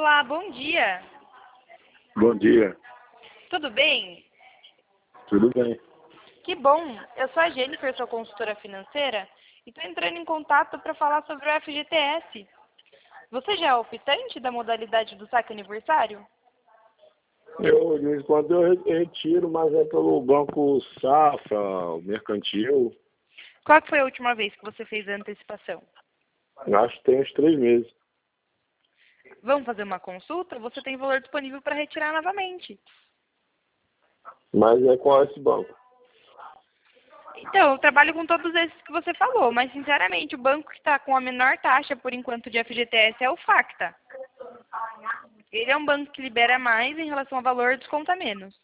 Olá, bom dia. Bom dia, Tudo bem? tudo bem? Que bom. Eu sou a Jennifer, sou consultora financeira e estou entrando em contato para falar sobre o FGTS. Você já é optante da modalidade do saque aniversário? Eu, de vez em quando, eu retiro, mas é pelo Banco Safra, o Mercantil. Qual que foi a última vez que você fez a antecipação? Acho que tem uns 3 meses. Vamos fazer uma consulta? Você tem valor disponível para retirar novamente. Mas é qual é esse banco? Então, eu trabalho com todos esses que você falou, mas sinceramente, o banco que está com a menor taxa por enquanto de FGTS é o Facta. Ele é um banco que libera mais em relação ao valor, desconta menos.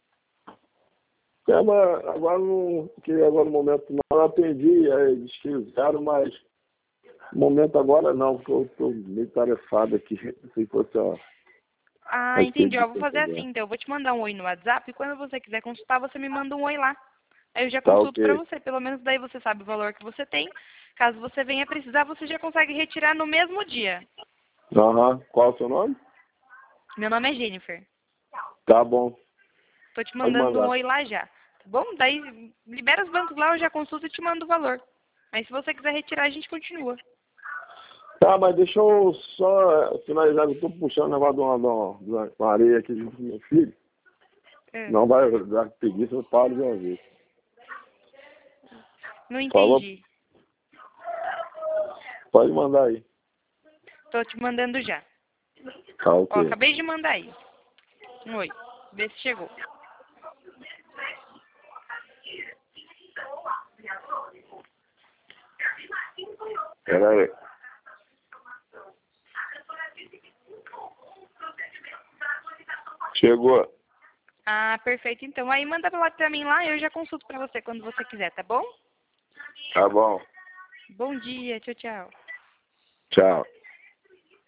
É, mas agora, agora no momento não, eu atendi, eles fizeram, mas no momento agora não, porque eu estou meio tarefado aqui, se fosse Ah, a entendi. Ó, expedição vou fazer agora. assim, então. Eu vou te mandar um oi no WhatsApp e quando você quiser consultar, você me manda um oi lá. Aí eu já Tá consulto pra ok. você. Pelo menos daí você sabe o valor que você tem. Caso você venha precisar, você já consegue retirar no mesmo dia. Aham, qual é o seu nome? Meu nome é Jennifer. Tá bom, Tô te pode mandando um mandar. oi lá já. Tá bom? Daí libera os bancos lá, eu já consulto e te mando o valor. Mas se você quiser retirar, a gente continua. Tá, mas deixa eu só finalizar, eu tô puxando o negócio de uma areia aqui junto com meu filho. É, Não vai dar preguiça, eu paro de uma vez. não Falou? entendi. Pode mandar aí. Tô te mandando já. Tá, Ó, ok. acabei de mandar aí. Um oi. Vê se chegou. Pera aí. Chegou. Ah, perfeito. Então, aí manda lá pra mim lá, eu já consulto pra você quando você quiser, tá bom? Tá bom. Bom dia, tchau, tchau. Tchau.